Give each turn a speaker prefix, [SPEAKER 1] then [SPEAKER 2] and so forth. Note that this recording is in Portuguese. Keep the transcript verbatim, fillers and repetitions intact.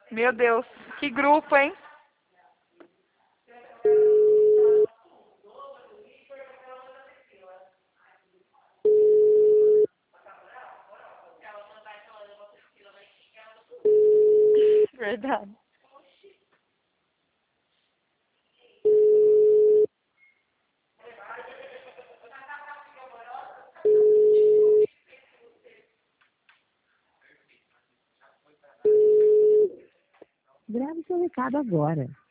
[SPEAKER 1] Meu Deus, que grupo, hein? Verdade.
[SPEAKER 2] Grave seu recado agora.